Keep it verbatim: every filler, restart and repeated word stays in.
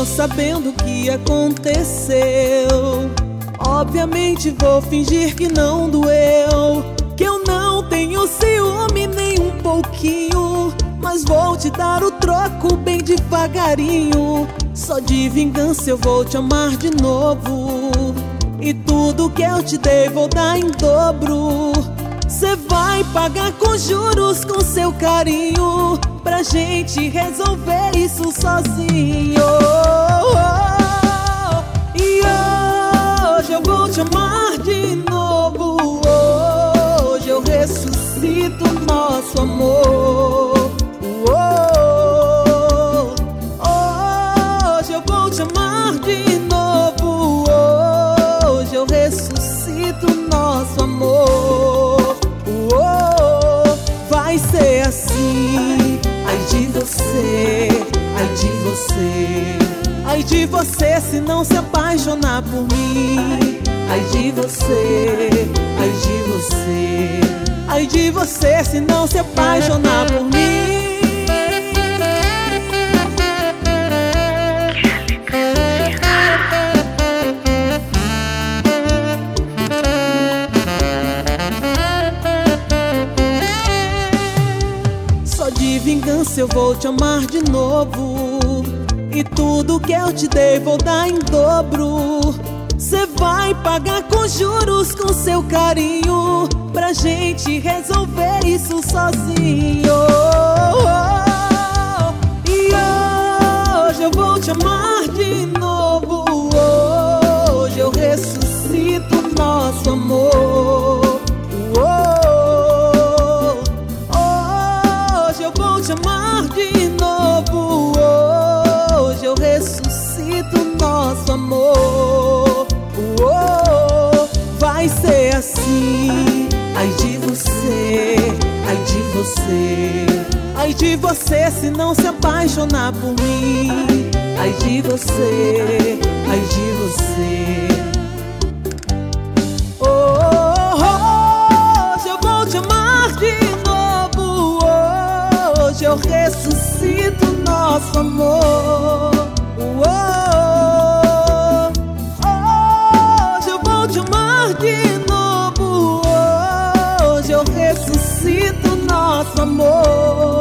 sabendo o que aconteceu. Obviamente vou fingir que não doeu, que eu não tenho ciúme nem um pouquinho, mas vou te dar o troco bem devagarinho. Só de vingança eu vou te amar de novo, e tudo que eu te dei vou dar em dobro. Cê vai pagar com juros com seu carinho, pra gente resolver isso sozinho. E hoje eu vou te amar de novo, hoje eu ressuscito nosso amor. Hoje eu vou te amar de novo, hoje eu ressuscito nosso amor. Vai ser assim, ai de você, ai de você, ai de você se não se apaixonar por mim. Ai de você, ai de você, ai de você se não se apaixonar por mim. De vingança eu vou te amar de novo, e tudo que eu te dei vou dar em dobro. Cê vai pagar com juros com seu carinho, pra gente resolver isso sozinho. E hoje eu vou te amar de novo, hoje eu ressuscito nosso amor. Vou te amar de novo, hoje eu ressuscito nosso amor. Vai ser assim, ai de você, ai de você, ai de você se não se apaixonar por mim. Ai de você, ai de você. Hoje eu vou te amar de novo, hoje eu ressuscito nosso amor. Hoje eu vou te amar de novo, hoje eu ressuscito nosso amor.